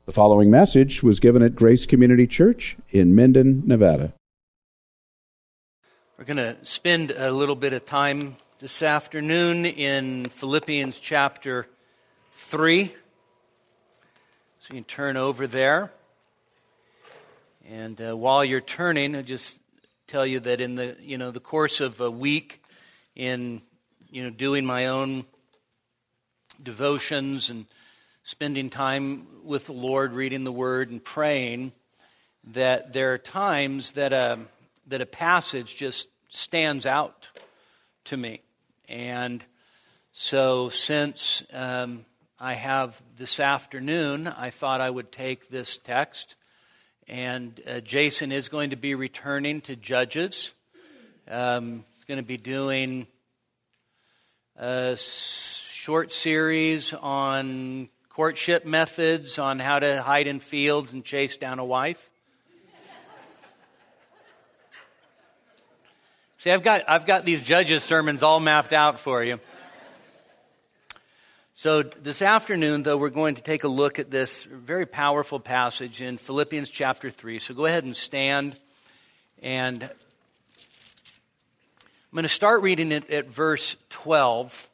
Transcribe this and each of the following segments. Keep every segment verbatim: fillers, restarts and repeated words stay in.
The following message was given at Grace Community Church in Minden, Nevada. We're going to spend a little bit of time this afternoon in Philippians chapter three. So you can turn over there. And uh, while you're turning, I'll just tell you that in the you know the course of a week in you know doing my own devotions and spending time with the Lord, reading the Word and praying, that there are times that a, that a passage just stands out to me. And so since um, I have this afternoon, I thought I would take this text. And uh, Jason is going to be returning to Judges. Um, he's going to be doing a short series on courtship methods, on how to hide in fields and chase down a wife. See, I've got I've got these Judges sermons all mapped out for you. So this afternoon, though, we're going to take a look at this very powerful passage in Philippians chapter three. So go ahead and stand, and I'm going to start reading it at verse twelve.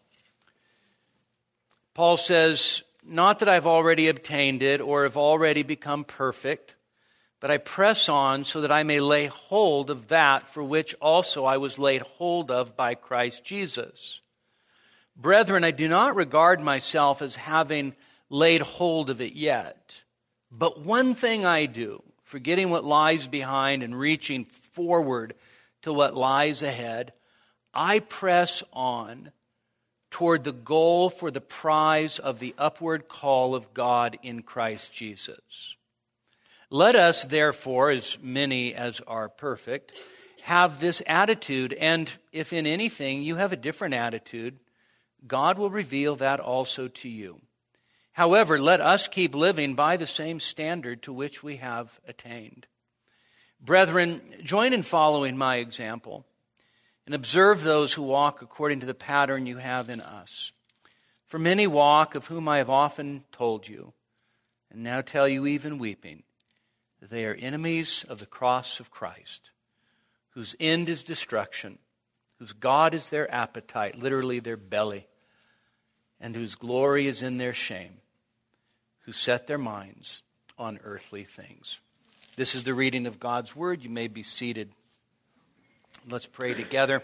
Paul says, "Not that I've already obtained it or have already become perfect, but I press on so that I may lay hold of that for which also I was laid hold of by Christ Jesus. Brethren, I do not regard myself as having laid hold of it yet. But one thing I do, forgetting what lies behind and reaching forward to what lies ahead, I press on toward the goal for the prize of the upward call of God in Christ Jesus. Let us, therefore, as many as are perfect, have this attitude, and if in anything you have a different attitude, God will reveal that also to you. However, let us keep living by the same standard to which we have attained. Brethren, join in following my example, and observe those who walk according to the pattern you have in us. For many walk, of whom I have often told you, and now tell you even weeping, that they are enemies of the cross of Christ, whose end is destruction, whose God is their appetite, literally their belly, and whose glory is in their shame, who set their minds on earthly things." This is the reading of God's Word. You may be seated. Let's pray together.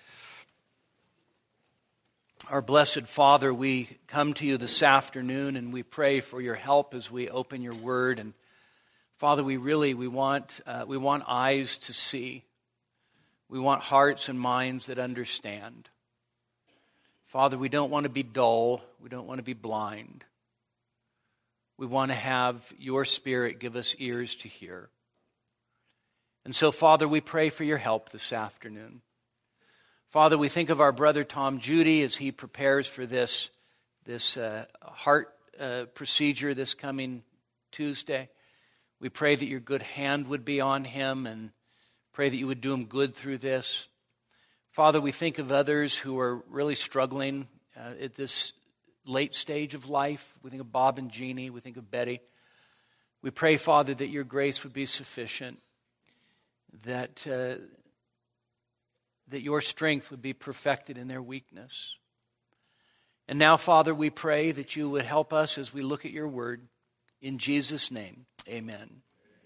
Our blessed Father, we come to you this afternoon and we pray for your help as we open your Word. And Father, we really we want uh, we want eyes to see. We want hearts and minds that understand. Father, we don't want to be dull. We don't want to be blind. We want to have your Spirit give us ears to hear. And so, Father, we pray for your help this afternoon. Father, we think of our brother Tom Judy as he prepares for this, this uh, heart uh, procedure this coming Tuesday. We pray that your good hand would be on him and pray that you would do him good through this. Father, we think of others who are really struggling uh, at this late stage of life. We think of Bob and Jeannie. We think of Betty. We pray, Father, that your grace would be sufficient, that uh, that your strength would be perfected in their weakness. And now, Father, we pray that you would help us as we look at your word. In Jesus' name, amen.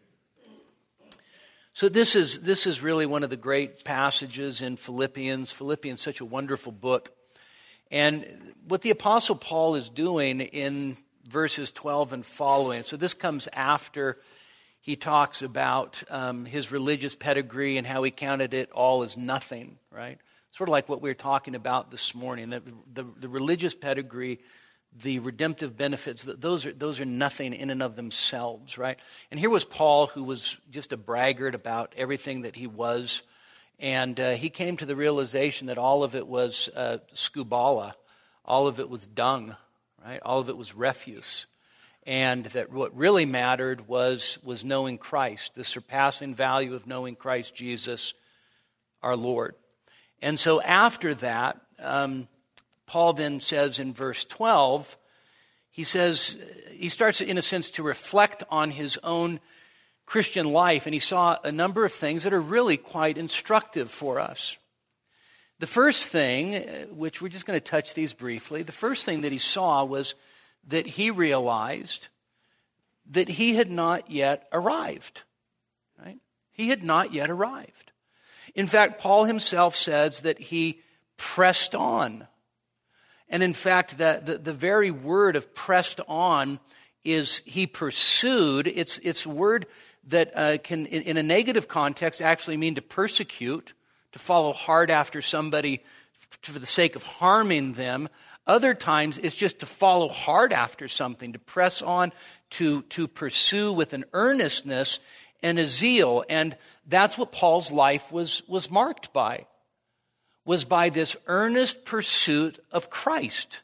So this is this is really one of the great passages in Philippians. Philippians, such a wonderful book. And what the Apostle Paul is doing in verses twelve and following, so this comes after he talks about um, his religious pedigree and how he counted it all as nothing, right? Sort of like what we were talking about this morning. The, the, the religious pedigree, the redemptive benefits, those are those are nothing in and of themselves, right? And here was Paul, who was just a braggart about everything that he was. And uh, he came to the realization that all of it was uh, skubala, all of it was dung, right? All of it was refuse. And that what really mattered was, was knowing Christ, the surpassing value of knowing Christ Jesus, our Lord. And so after that, um, Paul then says in verse twelve, he says, he starts in a sense to reflect on his own Christian life, and he saw a number of things that are really quite instructive for us. The first thing, which we're just going to touch these briefly, the first thing that he saw was that he realized that he had not yet arrived. Right? He had not yet arrived. In fact, Paul himself says that he pressed on. And in fact, the, the, the very word of pressed on is he pursued. It's, it's a word that uh, can, in, in a negative context, actually mean to persecute, to follow hard after somebody for the sake of harming them. Other times, it's just to follow hard after something, to press on, to, to pursue with an earnestness and a zeal. And that's what Paul's life was, was marked by, was by this earnest pursuit of Christ.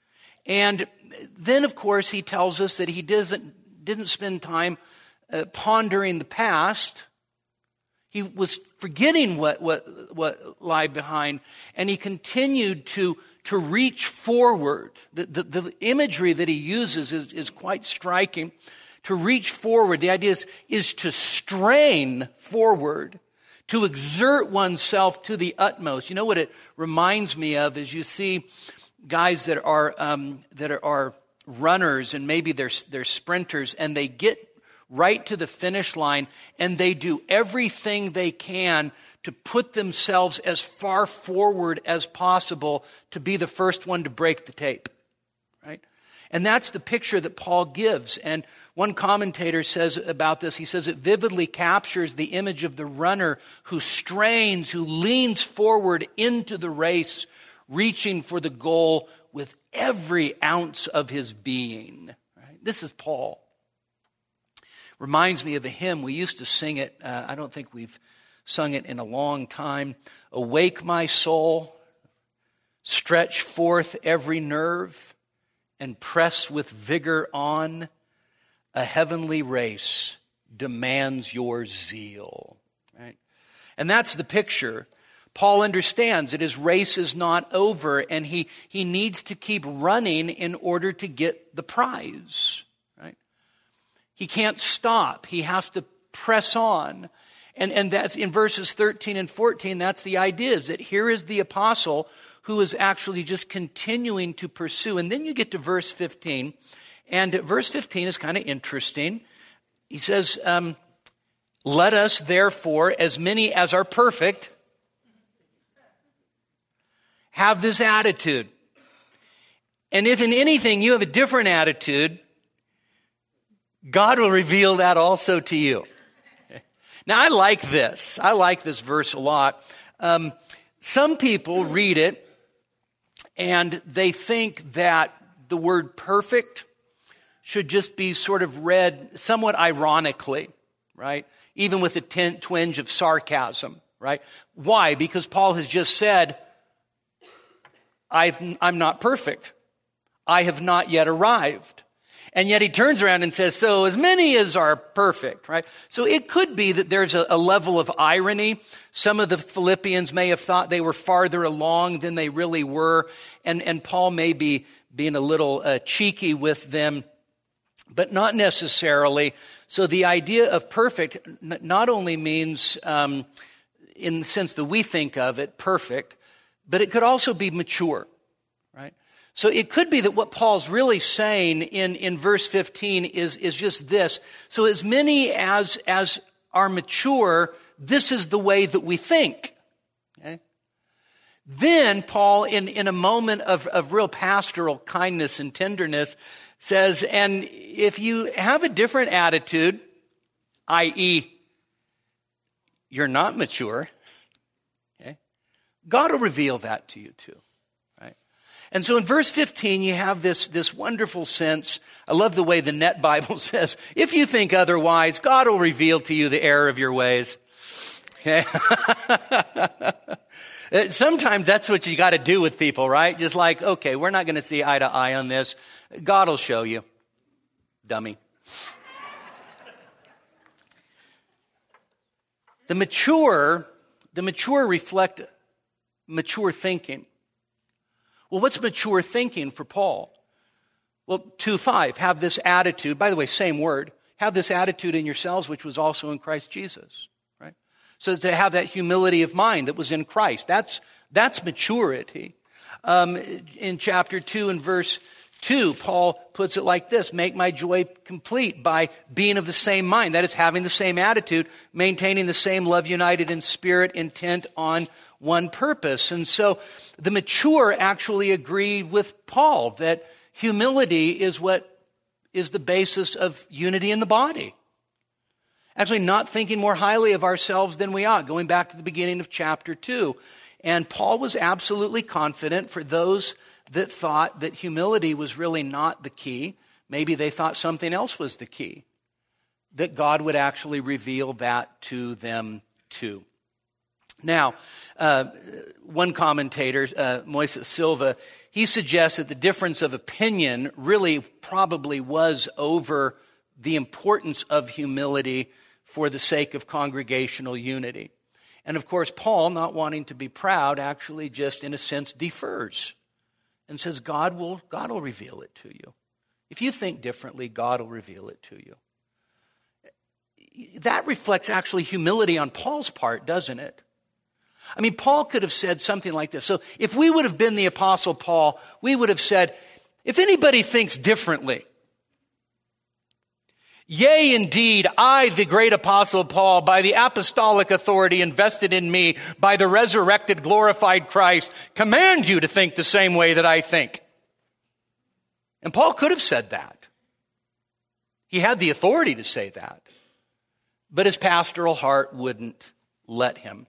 And then, of course, he tells us that he doesn't, didn't spend time uh, pondering the past. He was forgetting what, what, what lied behind, and he continued to, to reach forward. The, the, the imagery that he uses is, is quite striking. To reach forward, the idea is, is to strain forward, to exert oneself to the utmost. You know what it reminds me of is you see guys that are um, that are, are runners, and maybe they're they're sprinters, and they get right to the finish line, and they do everything they can to put themselves as far forward as possible to be the first one to break the tape, right? And that's the picture that Paul gives. And one commentator says about this, he says it vividly captures the image of the runner who strains, who leans forward into the race, reaching for the goal with every ounce of his being. Right? This is Paul. Reminds me of a hymn. We used to sing it. Uh, I don't think we've sung it in a long time. Awake, my soul, stretch forth every nerve, and press with vigor on. A heavenly race demands your zeal. Right? And that's the picture. Paul understands that his race is not over, and he, he needs to keep running in order to get the prize. Right? He can't stop. He has to press on. And, and that's in verses thirteen and fourteen, that's the idea, is that here is the apostle who is actually just continuing to pursue. And then you get to verse fifteen, and verse fifteen is kind of interesting. He says, um, let us therefore, as many as are perfect, have this attitude. And if in anything you have a different attitude, God will reveal that also to you. Now, I like this. I like this verse a lot. Um, some people read it and they think that the word perfect should just be sort of read somewhat ironically, right? Even with a t- twinge of sarcasm, right? Why? Because Paul has just said, I've, I'm not perfect. I have not yet arrived. And yet he turns around and says, so as many as are perfect, right? So it could be that there's a, a level of irony. Some of the Philippians may have thought they were farther along than they really were. And, and Paul may be being a little uh, cheeky with them, but not necessarily. So the idea of perfect n- not only means, um, in the sense that we think of it, perfect, but it could also be mature, right? So it could be that what Paul's really saying in, in verse fifteen is, is just this. So as many as, as are mature, this is the way that we think. Okay? Then Paul, in, in a moment of, of real pastoral kindness and tenderness, says, and if you have a different attitude, that is, you're not mature, okay, God will reveal that to you too. And so in verse fifteen, you have this, this wonderful sense. I love the way the Net Bible says, if you think otherwise, God will reveal to you the error of your ways. Okay? Sometimes that's what you got to do with people, right? Just like, okay, we're not going to see eye to eye on this. God will show you. Dummy. The mature, the mature reflect mature thinking. Well, what's mature thinking for Paul? Well, two five, have this attitude, by the way, same word, have this attitude in yourselves, which was also in Christ Jesus, right? So to have that humility of mind that was in Christ, that's, that's maturity. Um, in chapter two and verse two, Paul puts it like this: make my joy complete by being of the same mind. That is, having the same attitude, maintaining the same love, united in spirit, intent on one purpose. And so the mature actually agreed with Paul that humility is what is the basis of unity in the body. Actually, not thinking more highly of ourselves than we ought, going back to the beginning of chapter two. And Paul was absolutely confident for those that thought that humility was really not the key. Maybe they thought something else was the key, that God would actually reveal that to them too. Now, uh, one commentator, uh, Moises Silva, he suggests that the difference of opinion really probably was over the importance of humility for the sake of congregational unity. And of course, Paul, not wanting to be proud, actually just in a sense defers and says, God will, God will reveal it to you. If you think differently, God will reveal it to you. That reflects actually humility on Paul's part, doesn't it? I mean, Paul could have said something like this. So if we would have been the Apostle Paul, we would have said, if anybody thinks differently, yea, indeed, I, the great Apostle Paul, by the apostolic authority invested in me by the resurrected, glorified Christ, command you to think the same way that I think. And Paul could have said that. He had the authority to say that. But his pastoral heart wouldn't let him.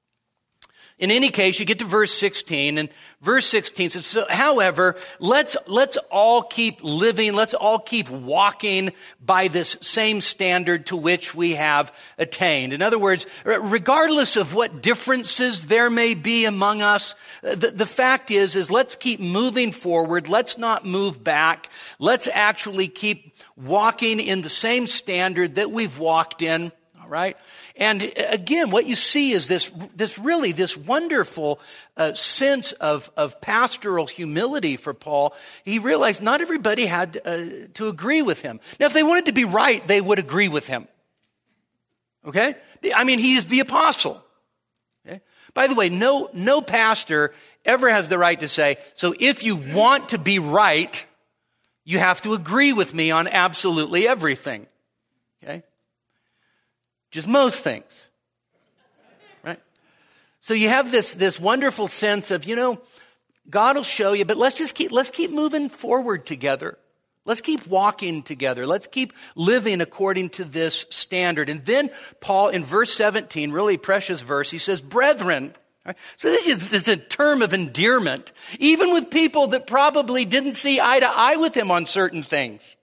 In any case, you get to verse sixteen, and verse sixteen says, so, however, let's, let's all keep living, let's all keep walking by this same standard to which we have attained. In other words, regardless of what differences there may be among us, the, the fact is, is let's keep moving forward, let's not move back, let's actually keep walking in the same standard that we've walked in, all right? And again, what you see is this, this really, this wonderful uh, sense of, of pastoral humility for Paul. He realized not everybody had uh, to agree with him. Now, if they wanted to be right, they would agree with him. Okay? I mean, he is the apostle. Okay? By the way, no, no pastor ever has the right to say, so if you want to be right, you have to agree with me on absolutely everything. Okay? Just most things, right? So you have this, this wonderful sense of, you know, God will show you, but let's just keep, let's keep moving forward together. Let's keep walking together. Let's keep living according to this standard. And then Paul in verse seventeen, really precious verse, he says, brethren. Right? So this is, this is a term of endearment, even with people that probably didn't see eye to eye with him on certain things.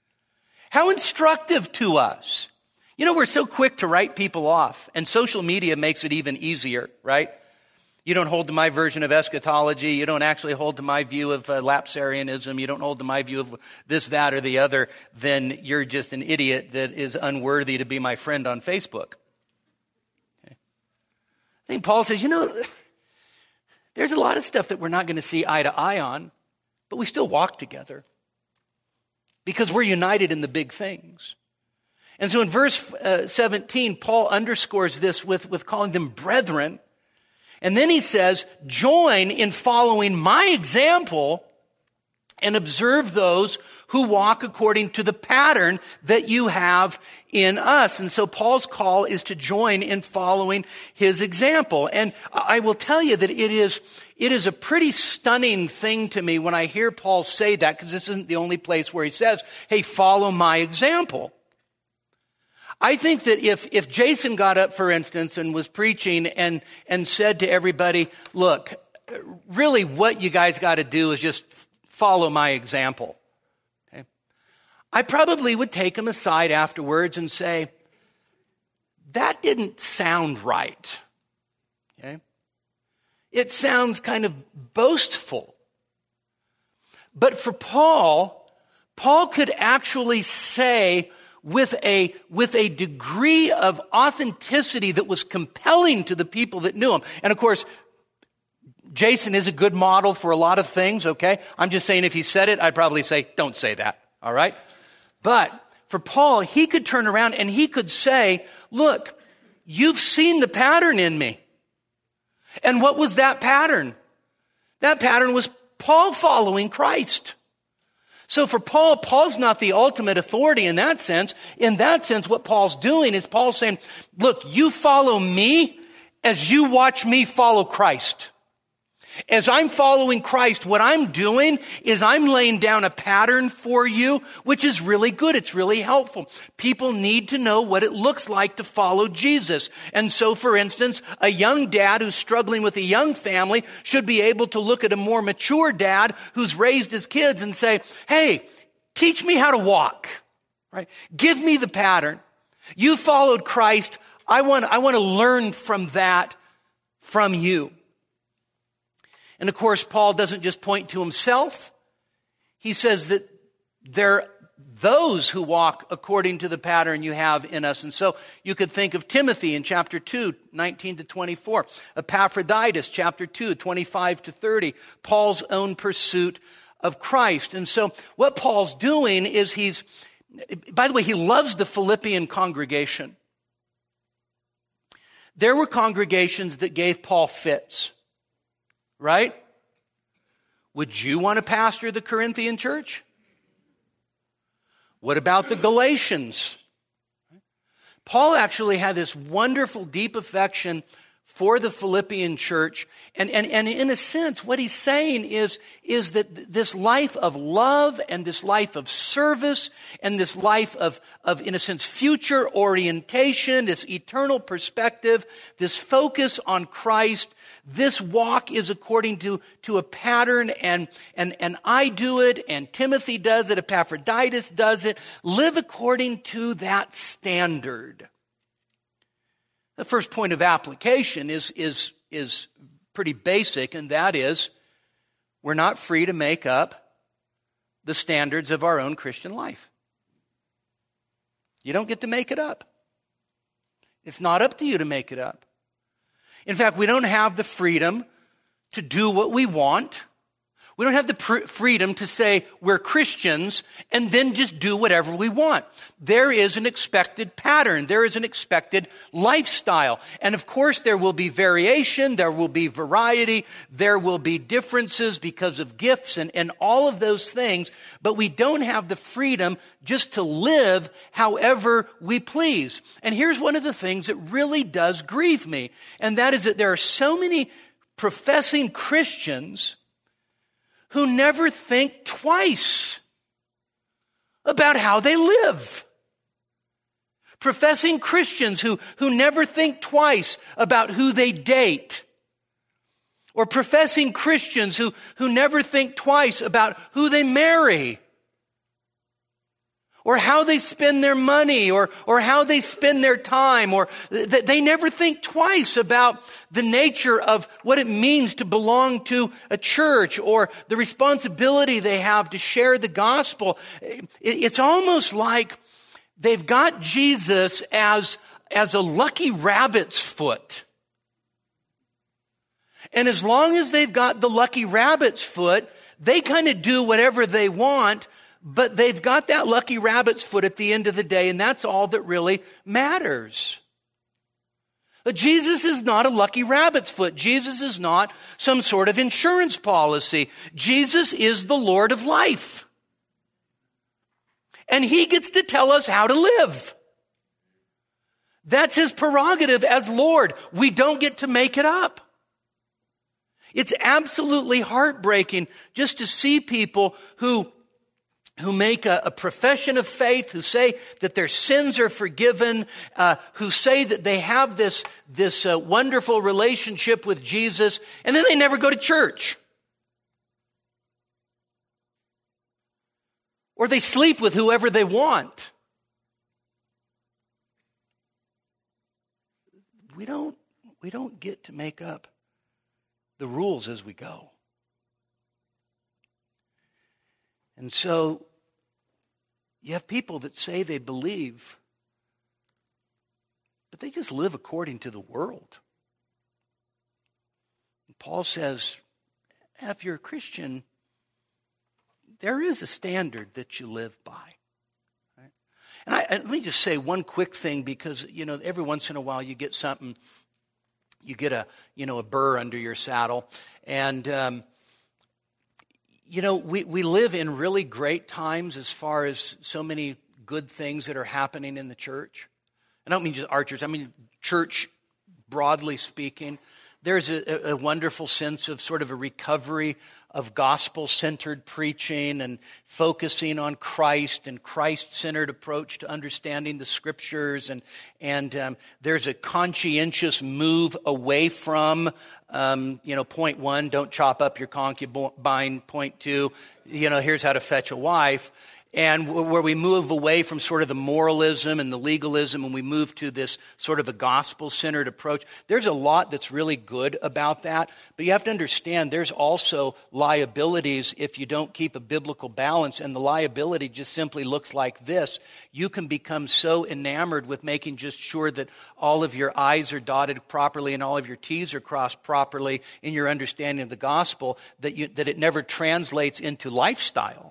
How instructive to us. You know, we're so quick to write people off, and social media makes it even easier, right? You don't hold to my version of eschatology. You don't actually hold to my view of uh, lapsarianism. You don't hold to my view of this, that, or the other. Then you're just an idiot that is unworthy to be my friend on Facebook. Okay. I think Paul says, you know, there's a lot of stuff that we're not going to see eye to eye on, but we still walk together because we're united in the big things. And so in verse uh, seventeen, Paul underscores this with, with calling them brethren. And then he says, join in following my example and observe those who walk according to the pattern that you have in us. And so Paul's call is to join in following his example. And I will tell you that it is, it is a pretty stunning thing to me when I hear Paul say that, because this isn't the only place where he says, hey, follow my example. I think that if, if Jason got up, for instance, and was preaching and, and said to everybody, look, really what you guys got to do is just follow my example. Okay? I probably would take him aside afterwards and say, that didn't sound right. Okay? It sounds kind of boastful. But for Paul, Paul could actually say, with a, with a degree of authenticity that was compelling to the people that knew him. And of course, Jason is a good model for a lot of things, okay? I'm just saying if he said it, I'd probably say, don't say that, all right? But for Paul, he could turn around and he could say, look, you've seen the pattern in me. And what was that pattern? That pattern was Paul following Christ. So for Paul, Paul's not the ultimate authority in that sense. In that sense, what Paul's doing is Paul's saying, look, you follow me as you watch me follow Christ. As I'm following Christ, what I'm doing is I'm laying down a pattern for you, which is really good. It's really helpful. People need to know what it looks like to follow Jesus. And so, for instance, a young dad who's struggling with a young family should be able to look at a more mature dad who's raised his kids and say, hey, teach me how to walk, right? Give me the pattern. You followed Christ. I want, I want to learn from that from you. And of course, Paul doesn't just point to himself. He says that there are those who walk according to the pattern you have in us. And so you could think of Timothy in chapter two, nineteen to twenty-four, Epaphroditus, chapter two, twenty-five to thirty, Paul's own pursuit of Christ. And so what Paul's doing is he's, by the way, he loves the Philippian congregation. There were congregations that gave Paul fits. Right? Would you want to pastor the Corinthian church? What about the Galatians? Paul actually had this wonderful, deep affection for the Philippian church. And, and, and in a sense, what he's saying is, is that this life of love and this life of service and this life of, of, in a sense, future orientation, this eternal perspective, this focus on Christ, this walk is according to, to a pattern, and, and, and I do it, and Timothy does it, Epaphroditus does it. Live according to that standard. The first point of application is, is, is pretty basic, and that is we're not free to make up the standards of our own Christian life. You don't get to make it up. It's not up to you to make it up. In fact, we don't have the freedom to do what we want. We don't have the pr- freedom to say we're Christians and then just do whatever we want. There is an expected pattern. There is an expected lifestyle. And of course, there will be variation. There will be variety. There will be differences because of gifts and, and all of those things. But we don't have the freedom just to live however we please. And here's one of the things that really does grieve me. And that is that there are so many professing Christians who never think twice about how they live. Professing Christians who, who never think twice about who they date. Or professing Christians who, who never think twice about who they marry. Or how they spend their money, or, or how they spend their time, or th- they never think twice about the nature of what it means to belong to a church, or the responsibility they have to share the gospel. It, it's almost like they've got Jesus as, as a lucky rabbit's foot. And as long as they've got the lucky rabbit's foot, they kind of do whatever they want. But they've got that lucky rabbit's foot at the end of the day, and that's all that really matters. But Jesus is not a lucky rabbit's foot. Jesus is not some sort of insurance policy. Jesus is the Lord of life. And he gets to tell us how to live. That's his prerogative as Lord. We don't get to make it up. It's absolutely heartbreaking just to see people who who make a, a profession of faith, who say that their sins are forgiven, uh, who say that they have this, this uh, wonderful relationship with Jesus, and then they never go to church. Or they sleep with whoever they want. We don't, we don't get to make up the rules as we go. And so you have people that say they believe, but they just live according to the world. Paul says, if you're a Christian, there is a standard that you live by. Right? And, I, and let me just say one quick thing, because, you know, every once in a while you get something, you get a, you know, a burr under your saddle. And, um, you know, we, we live in really great times as far as so many good things that are happening in the church. I don't mean just our church, I mean church broadly speaking. There's a, a wonderful sense of sort of a recovery of gospel-centered preaching and focusing on Christ and Christ-centered approach to understanding the Scriptures. And, and um, there's a conscientious move away from, um, you know, point one, don't chop up your concubine. Point two, you know, here's how to fetch a wife. And where we move away from sort of the moralism and the legalism and we move to this sort of a gospel-centered approach. There's a lot that's really good about that. But you have to understand there's also liabilities if you don't keep a biblical balance. And the liability just simply looks like this. You can become so enamored with making just sure that all of your I's are dotted properly and all of your T's are crossed properly in your understanding of the gospel that you, that it never translates into lifestyle.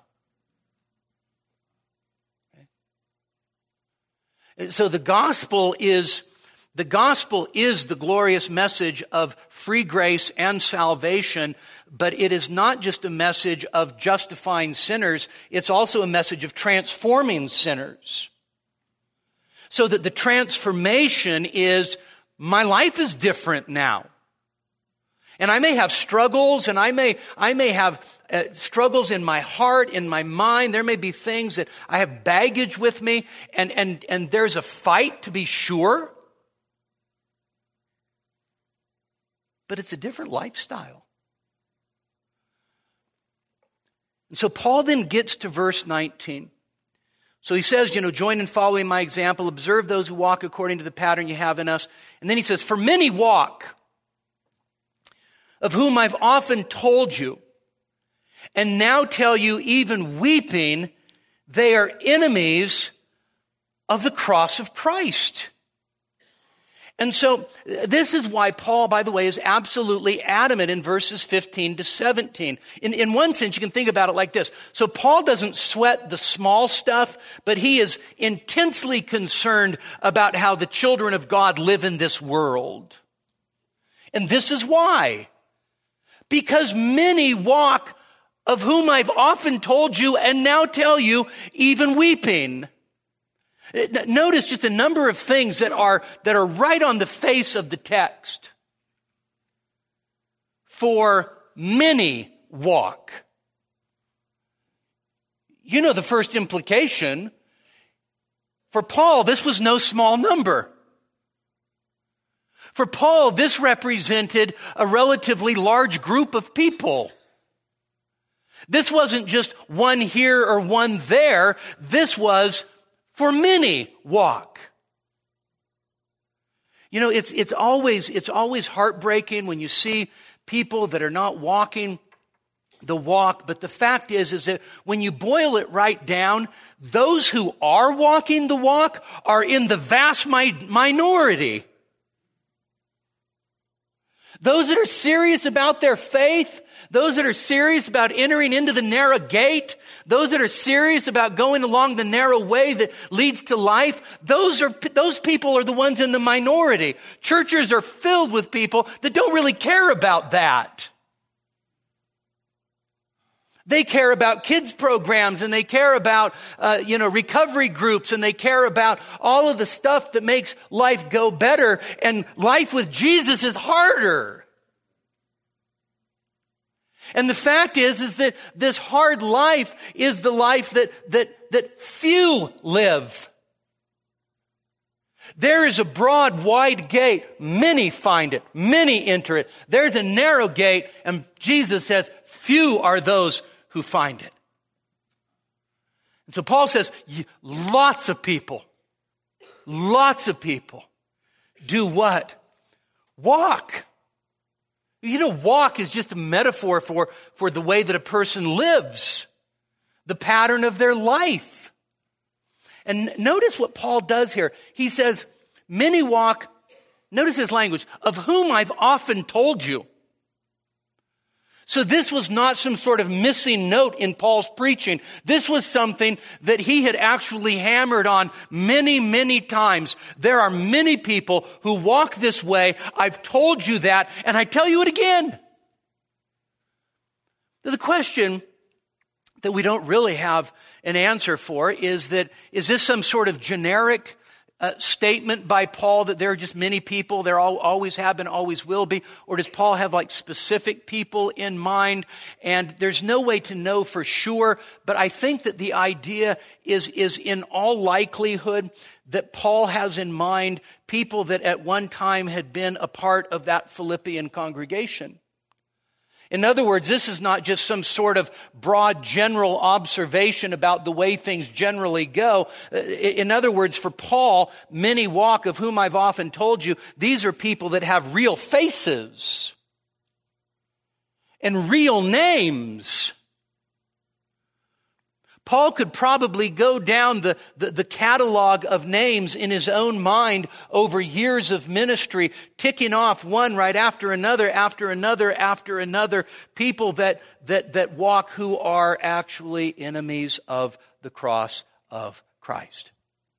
So the gospel is the gospel is the glorious message of free grace and salvation, but it is not just a message of justifying sinners, it's also a message of transforming sinners. So that the transformation is, my life is different now. And I may have struggles, and I may I may have uh, struggles in my heart, in my mind. There may be things that I have baggage with me, and, and, and there's a fight to be sure. But it's a different lifestyle. And so Paul then gets to verse nineteen. So he says, you know, join in following my example, observe those who walk according to the pattern you have in us. And then he says, for many walk, of whom I've often told you, and now tell you even weeping, they are enemies of the cross of Christ. And so this is why Paul, by the way, is absolutely adamant in verses fifteen to seventeen. In, in one sense, you can think about it like this. So Paul doesn't sweat the small stuff, but he is intensely concerned about how the children of God live in this world. And this is why. Because many walk, of whom I've often told you and now tell you, even weeping. Notice just a number of things that are, that are right on the face of the text. For many walk. You know the first implication. For Paul, this was no small number. For Paul, this represented a relatively large group of people. This wasn't just one here or one there. This was for many walk. You know, it's it's always it's always heartbreaking when you see people that are not walking the walk. But the fact is, is that when you boil it right down, those who are walking the walk are in the vast mi- minority. Those that are serious about their faith, those that are serious about entering into the narrow gate, those that are serious about going along the narrow way that leads to life, those are those people are the ones in the minority. Churches are filled with people that don't really care about that. They care about kids programs, and they care about, uh, you know, recovery groups, and they care about all of the stuff that makes life go better. And life with Jesus is harder. And the fact is, is that this hard life is the life that, that, that few live. There is a broad, wide gate. Many find it. Many enter it. There's a narrow gate, and Jesus says, few are those who find it. And so Paul says, lots of people, lots of people do what? Walk. You know, walk is just a metaphor for, for the way that a person lives, the pattern of their life. And notice what Paul does here. He says, many walk, notice his language, of whom I've often told you. So this was not some sort of missing note in Paul's preaching. This was something that he had actually hammered on many, many times. There are many people who walk this way. I've told you that, and I tell you it again. The question that we don't really have an answer for is that, is this some sort of generic uh, statement by Paul that there are just many people, there all, always have been, always will be, or does Paul have like specific people in mind? And there's no way to know for sure, but I think that the idea is, is in all likelihood that Paul has in mind people that at one time had been a part of that Philippian congregation. In other words, this is not just some sort of broad general observation about the way things generally go. In other words, for Paul, many walk, of whom I've often told you, these are people that have real faces and real names. Paul could probably go down the, the, the catalog of names in his own mind over years of ministry, ticking off one right after another, after another, after another, people that, that, that walk who are actually enemies of the cross of Christ.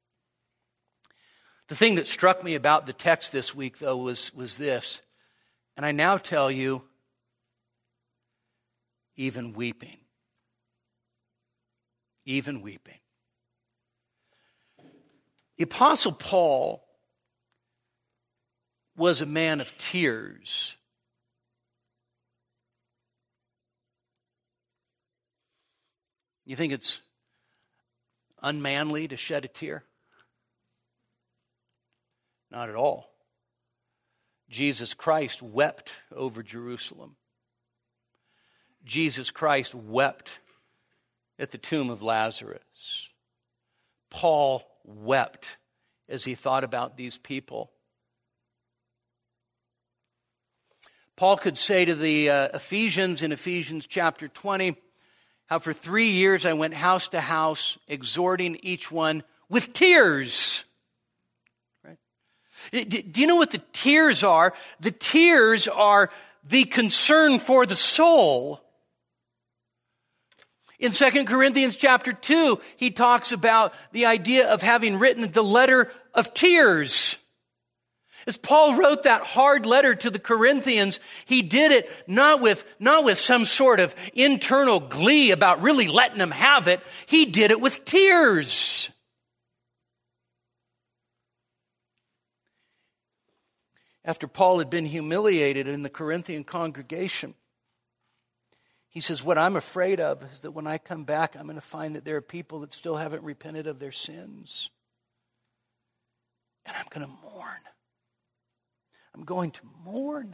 The thing that struck me about the text this week, though, was, was this, and I now tell you, even weeping. Even weeping. The Apostle Paul was a man of tears. You think it's unmanly to shed a tear? Not at all. Jesus Christ wept over Jerusalem. Jesus Christ wept at the tomb of Lazarus. Paul wept as he thought about these people. Paul could say to the uh, Ephesians in Ephesians chapter twenty, how for three years I went house to house, exhorting each one with tears. Right? Do you know what the tears are? The tears are the concern for the soul. In Second Corinthians chapter two, he talks about the idea of having written the letter of tears. As Paul wrote that hard letter to the Corinthians, he did it not with, not with some sort of internal glee about really letting them have it. He did it with tears. After Paul had been humiliated in the Corinthian congregation, he says, what I'm afraid of is that when I come back, I'm going to find that there are people that still haven't repented of their sins. And I'm going to mourn. I'm going to mourn.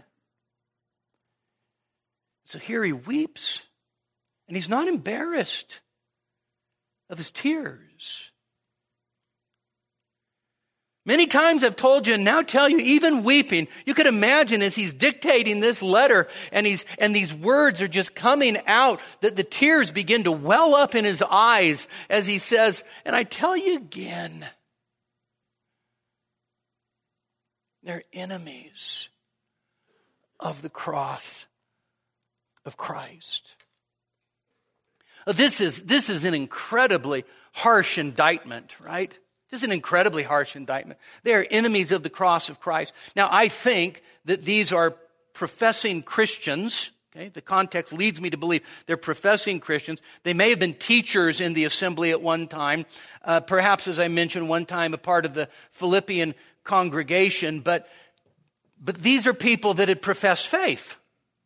So here he weeps, and he's not embarrassed of his tears. Many times I've told you, and now tell you, even weeping, you could imagine as he's dictating this letter and he's and these words are just coming out, that the tears begin to well up in his eyes as he says, and I tell you again, they're enemies of the cross of Christ. This is, this is an incredibly harsh indictment, right? This is an incredibly harsh indictment. They are enemies of the cross of Christ. Now, I think that these are professing Christians. Okay? The context leads me to believe they're professing Christians. They may have been teachers in the assembly at one time. Uh, perhaps, as I mentioned, one time a part of the Philippian congregation. But, but these are people that had professed faith.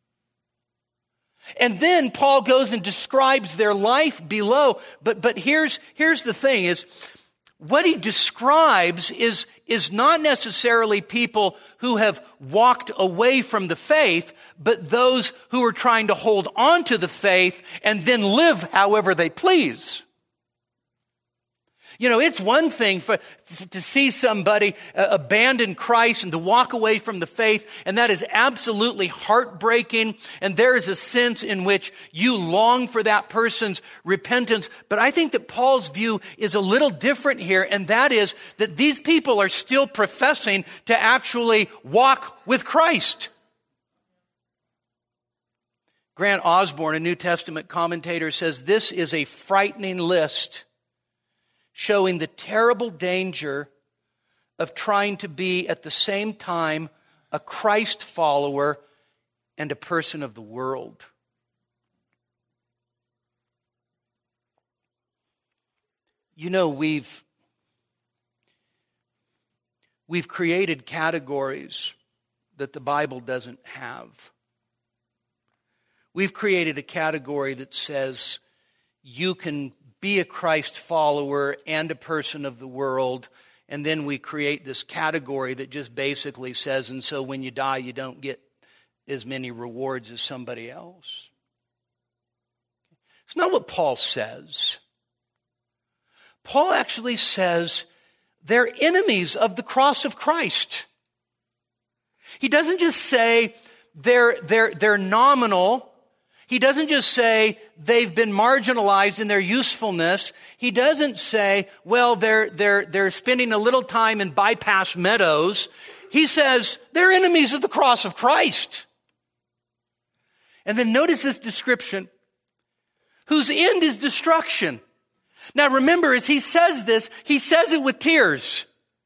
And then Paul goes and describes their life below. But, but here's, here's the thing is, what he describes is, is not necessarily people who have walked away from the faith, but those who are trying to hold on to the faith and then live however they please. You know, it's one thing for, for to see somebody uh, abandon Christ and to walk away from the faith, and that is absolutely heartbreaking, and there is a sense in which you long for that person's repentance. But I think that Paul's view is a little different here, and that is that these people are still professing to actually walk with Christ. Grant Osborne, a New Testament commentator, says this is a frightening list showing the terrible danger of trying to be at the same time a Christ follower and a person of the world. You know, we've we've created categories that the Bible doesn't have. We've created a category that says you can be a Christ follower and a person of the world, and then we create this category that just basically says, and so when you die, you don't get as many rewards as somebody else. It's not what Paul says. Paul actually says they're enemies of the cross of Christ. He doesn't just say they're, they're, they're nominal. He doesn't just say they've been marginalized in their usefulness. He doesn't say, well, they're, they're, they're spending a little time in bypass meadows. He says they're enemies of the cross of Christ. And then notice this description, whose end is destruction. Now remember, as he says this, he says it with tears.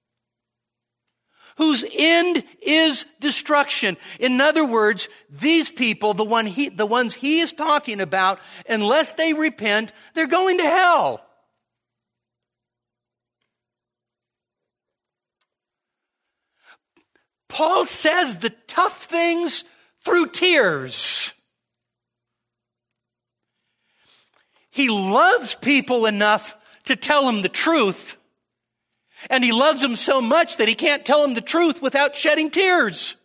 Whose end is destruction. In other words, these people, the one he, the ones he is talking about, unless they repent, they're going to hell. Paul says the tough things through tears. He loves people enough to tell them the truth. And he loves them so much that he can't tell them the truth without shedding tears.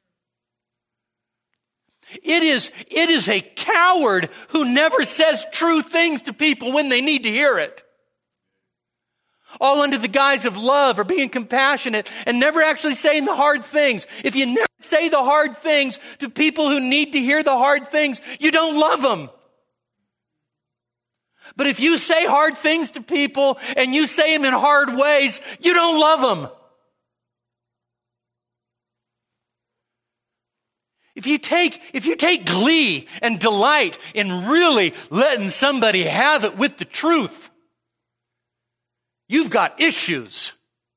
It is, it is a coward who never says true things to people when they need to hear it. All under the guise of love or being compassionate and never actually saying the hard things. If you never say the hard things to people who need to hear the hard things, you don't love them. But if you say hard things to people and you say them in hard ways, you don't love them. If you take, if you take glee and delight in really letting somebody have it with the truth, you've got issues.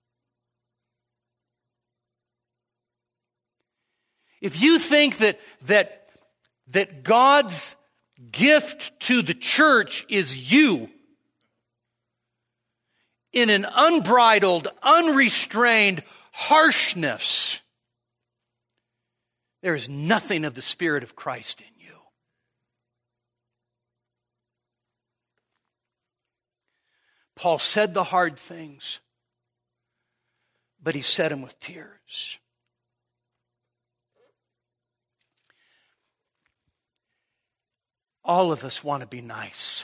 If you think that, that, that God's gift to the church is you, in an unbridled, unrestrained harshness, there is nothing of the Spirit of Christ in you. Paul said the hard things, but he said them with tears. All of us want to be nice.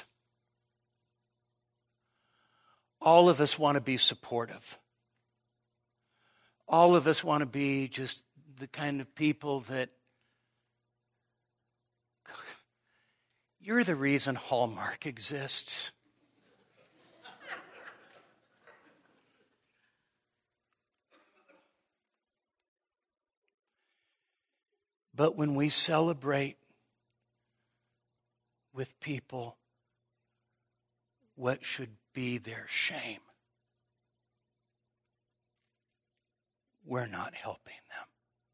All of us want to be supportive. All of us want to be just the kind of people that, you're the reason Hallmark exists. But when we celebrate with people what should be their shame, we're not helping them.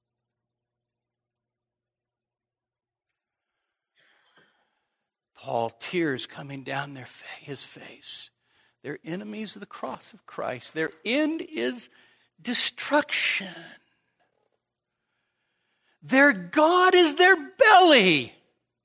Paul, tears coming down their fa- his face. They're enemies of the cross of Christ. Their end is destruction. Their God is their belly.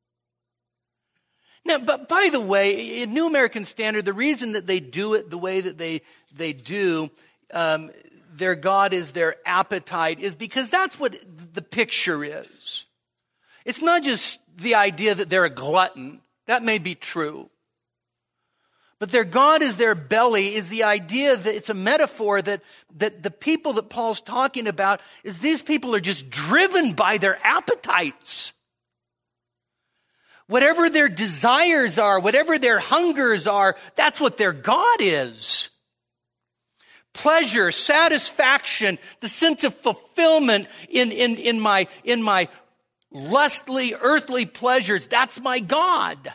Now, but by the way, in New American Standard, the reason that they do it the way that they, they do, um, their God is their appetite, is because that's what the picture is. It's not just the idea that they're a glutton. That may be true. But their God is their belly is the idea that it's a metaphor that, that the people that Paul's talking about is these people are just driven by their appetites. Whatever their desires are, whatever their hungers are, that's what their God is. Pleasure, satisfaction, the sense of fulfillment in, in, in my, in my lustly, earthly pleasures. That's my God.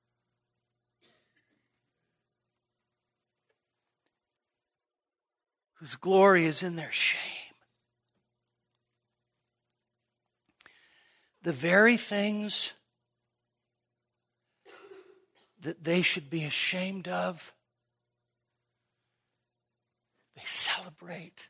Whose glory is in their shame. The very things that they should be ashamed of, they celebrate.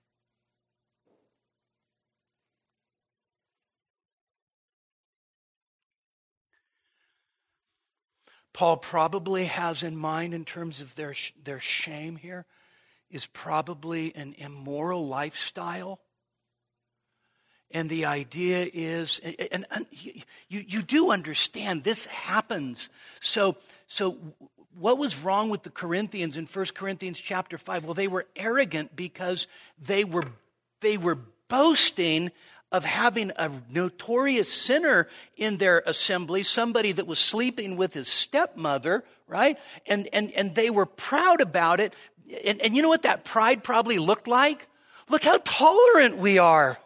Paul probably has in mind, in terms of their, their shame here, is probably an immoral lifestyle. And the idea is, and, and you, you do understand this happens. So, so what was wrong with the Corinthians in First Corinthians chapter five? Well, they were arrogant because they were, they were boasting of having a notorious sinner in their assembly, somebody that was sleeping with his stepmother, right? And, and, and they were proud about it. And, and you know what that pride probably looked like? Look how tolerant we are.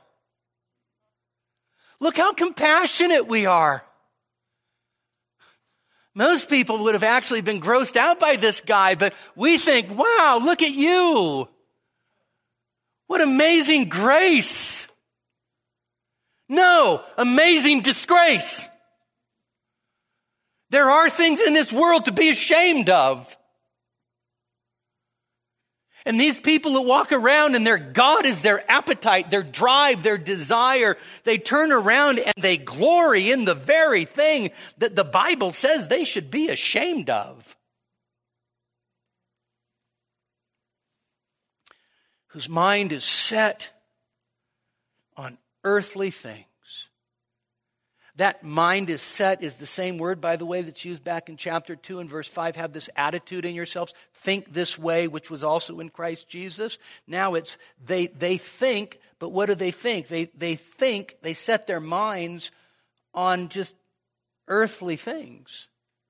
Look how compassionate we are. Most people would have actually been grossed out by this guy, but we think, wow, look at you. What amazing grace. No, amazing disgrace. There are things in this world to be ashamed of. And these people that walk around and their God is their appetite, their drive, their desire, they turn around and they glory in the very thing that the Bible says they should be ashamed of. Whose mind is set on earthly things. That mind is set is the same word, by the way, that's used back in chapter two and verse five. Have this attitude in yourselves. Think this way, which was also in Christ Jesus. Now it's they they think, but what do they think? They they think, they set their minds on just earthly things.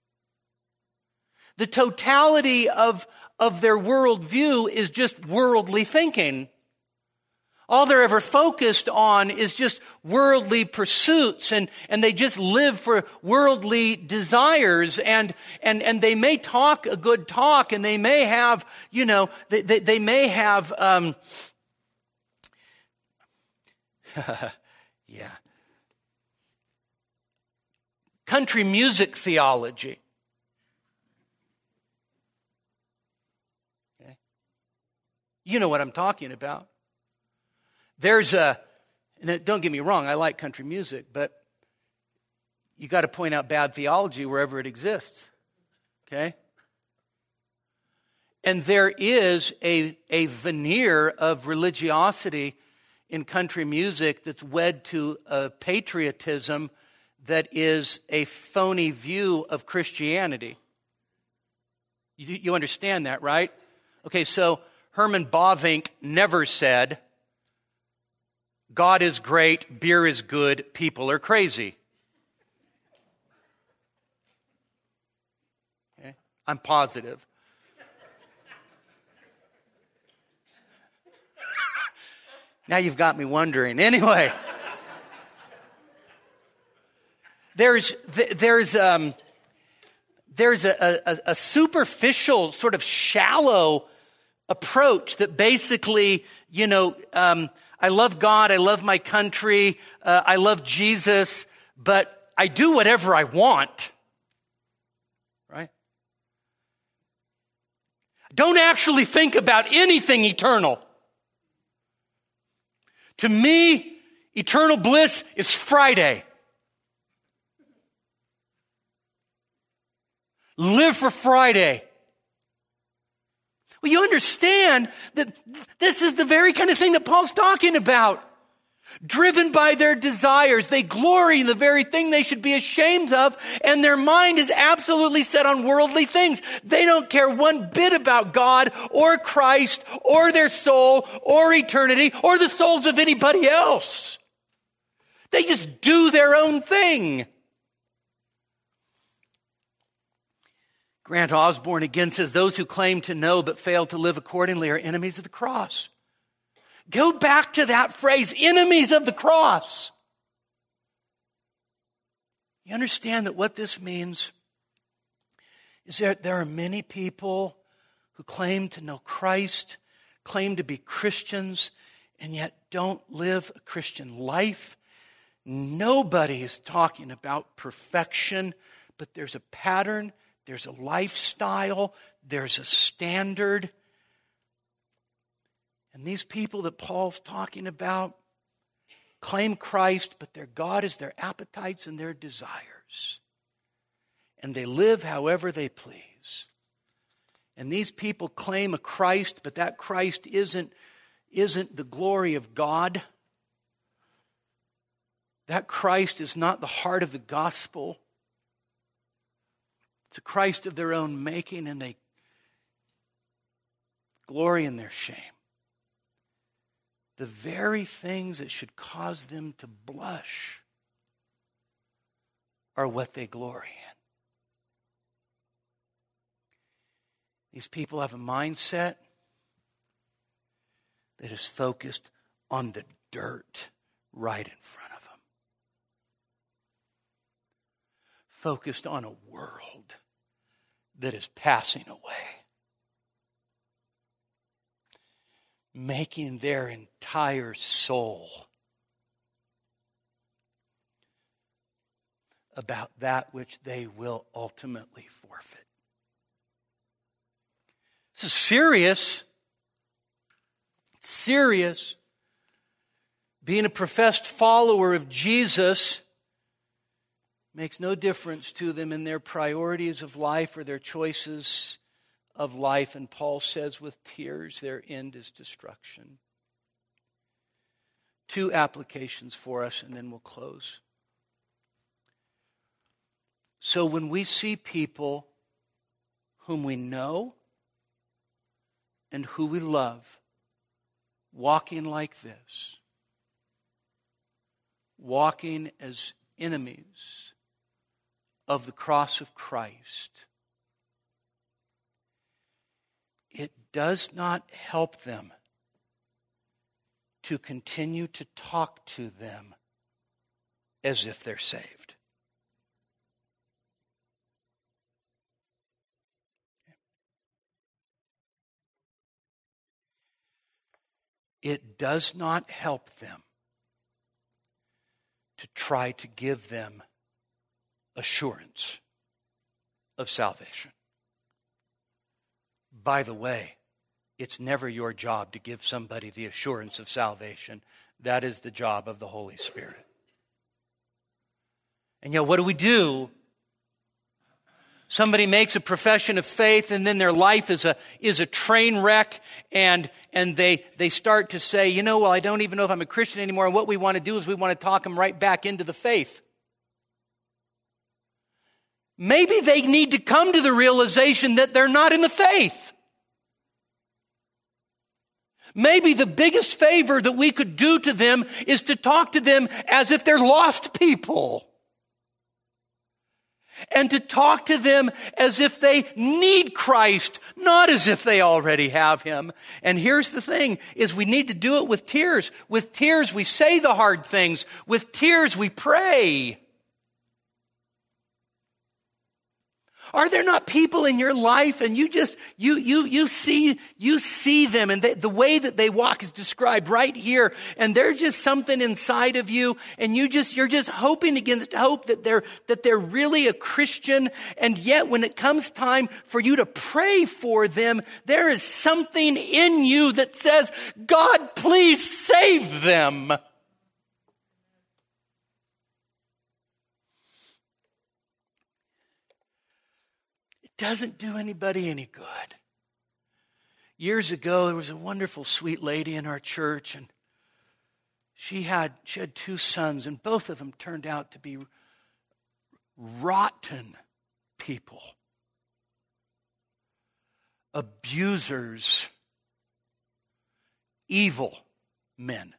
The totality of, of their worldview is just worldly thinking. All they're ever focused on is just worldly pursuits, and, and they just live for worldly desires, and, and, and they may talk a good talk, and they may have, you know, they, they, they may have, um, yeah, country music theology. Okay. You know what I'm talking about. There's a, and don't get me wrong, I like country music, but you got to point out bad theology wherever it exists, okay? And there is a, a veneer of religiosity in country music that's wed to a patriotism that is a phony view of Christianity. You, you understand that, right? Okay, so Herman Bavinck never said, God is great, beer is good, people are crazy. Okay? I'm positive. Now you've got me wondering. Anyway, there's there's um, there's a, a, a superficial, sort of shallow approach that basically, you know, um, I love God, I love my country, uh, I love Jesus, but I do whatever I want, right? Don't actually think about anything eternal. To me, eternal bliss is Friday. Live for Friday. Well, you understand that this is the very kind of thing that Paul's talking about. Driven by their desires, they glory in the very thing they should be ashamed of, and their mind is absolutely set on worldly things. They don't care one bit about God or Christ or their soul or eternity or the souls of anybody else. They just do their own thing. Grant Osborne again says, those who claim to know but fail to live accordingly are enemies of the cross. Go back to that phrase, enemies of the cross. You understand that what this means is that there are many people who claim to know Christ, claim to be Christians, and yet don't live a Christian life. Nobody is talking about perfection, but there's a pattern, there's a lifestyle, there's a standard. And these people that Paul's talking about claim Christ, but their God is their appetites and their desires. And they live however they please. And these people claim a Christ, but that Christ isn't, isn't the glory of God. That Christ is not the heart of the gospel. It's a Christ of their own making, and they glory in their shame. The very things that should cause them to blush are what they glory in. These people have a mindset that is focused on the dirt right in front of them. Focused on a world that is passing away. Making their entire soul about that which they will ultimately forfeit. This is serious. Serious. Being a professed follower of Jesus makes no difference to them in their priorities of life or their choices of life. And Paul says with tears, their end is destruction. Two applications for us, and then we'll close. So when we see people whom we know and who we love walking like this, walking as enemies of the cross of Christ, it does not help them to continue to talk to them as if they're saved. It does not help them to try to give them assurance of salvation. By the way, it's never your job to give somebody the assurance of salvation. That is the job of the Holy Spirit. And yet, what do we do? Somebody makes a profession of faith, and then their life is a is a train wreck, and and they they start to say, you know, well, I don't even know if I'm a Christian anymore. And what we want to do is we want to talk them right back into the faith. Maybe they need to come to the realization that they're not in the faith. Maybe the biggest favor that we could do to them is to talk to them as if they're lost people. And to talk to them as if they need Christ, not as if they already have Him. And here's the thing, is we need to do it with tears. With tears we say the hard things. With tears we pray. Are there not people in your life and you just, you you you see you see them and they, the way that they walk is described right here, and there's just something inside of you, and you just you're just hoping against hope that they're that they're really a Christian, and yet when it comes time for you to pray for them, there is something in you that says, God, please save them. Doesn't do anybody any good. Years ago, there was a wonderful, sweet lady in our church, and she had she had two sons, and both of them turned out to be rotten people, abusers, evil men.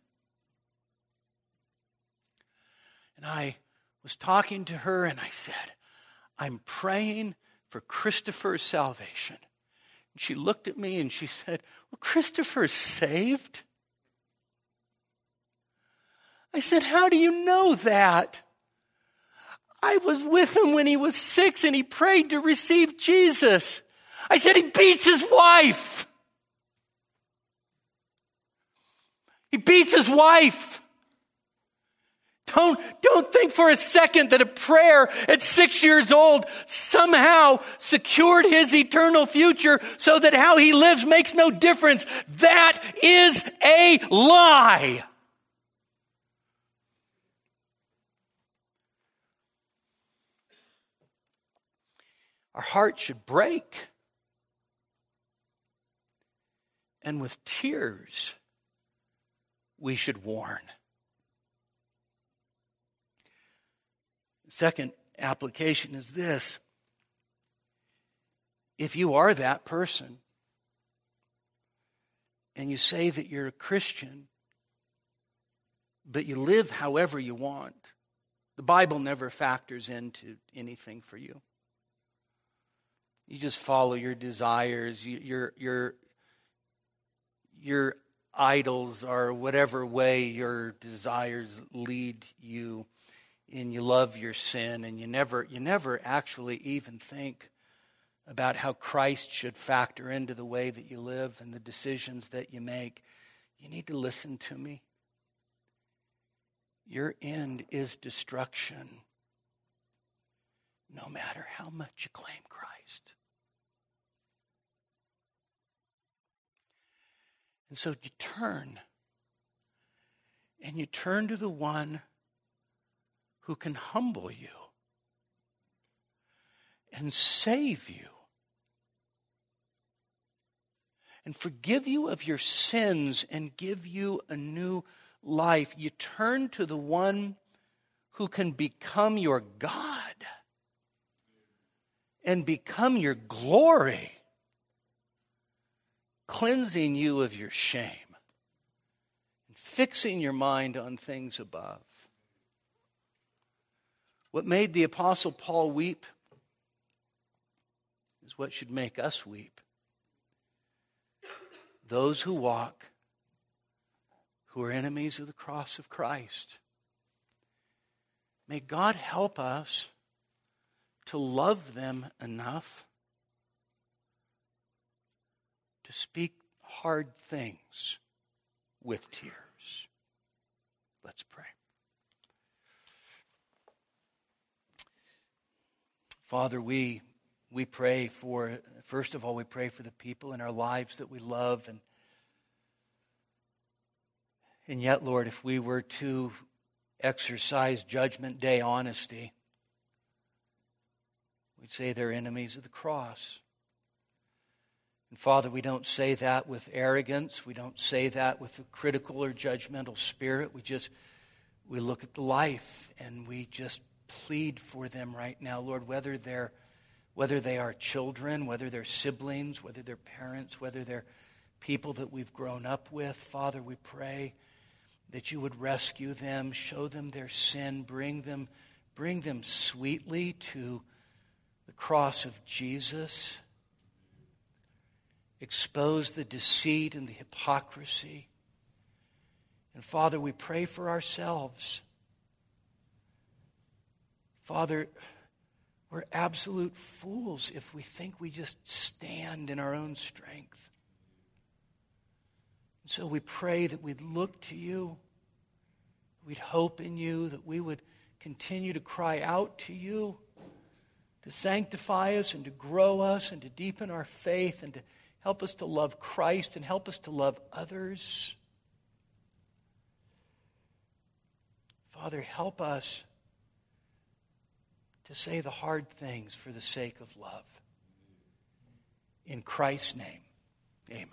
And I was talking to her, and I said, I'm praying for Christopher's salvation. And she looked at me and she said, well, Christopher's saved. I said, how do you know that? I was with him when he was six and he prayed to receive Jesus. I said, he beats his wife. He beats his wife. Don't, don't think for a second that a prayer at six years old somehow secured his eternal future so that how he lives makes no difference. That is a lie. Our hearts should break. And with tears, we should warn. Second application is this. If you are that person and you say that you're a Christian, but you live however you want, the Bible never factors into anything for you. You just follow your desires, your your your idols, or whatever way your desires lead you. And you love your sin, and you never you never actually even think about how Christ should factor into the way that you live and the decisions that you make. You need to listen to me. Your end is destruction, no matter how much you claim Christ. And so you turn, and you turn to the one who can humble you and save you and forgive you of your sins and give you a new life. You turn to the one who can become your God and become your glory, cleansing you of your shame and fixing your mind on things above. What made the Apostle Paul weep is what should make us weep. Those who walk, who are enemies of the cross of Christ. May God help us to love them enough to speak hard things with tears. Let's pray. Father, we we pray for, first of all, we pray for the people in our lives that we love. And, and yet, Lord, if we were to exercise Judgment Day honesty, we'd say they're enemies of the cross. And Father, we don't say that with arrogance. We don't say that with a critical or judgmental spirit. We just, we look at the life and we just plead for them right now, Lord, whether they're whether they are children, whether they're siblings, whether they're parents, whether they're people that we've grown up with. Father, we pray that you would rescue them, show them their sin, bring them, bring them sweetly to the cross of Jesus. Expose the deceit and the hypocrisy. And Father, we pray for ourselves. Father, we're absolute fools if we think we just stand in our own strength. And so we pray that we'd look to you, we'd hope in you, that we would continue to cry out to you, to sanctify us and to grow us and to deepen our faith and to help us to love Christ and help us to love others. Father, help us to say the hard things for the sake of love. In Christ's name, amen.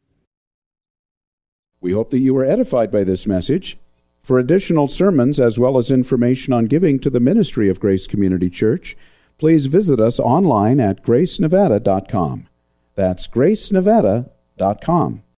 We hope that you were edified by this message. For additional sermons as well as information on giving to the ministry of Grace Community Church, please visit us online at grace nevada dot com. That's grace nevada dot com.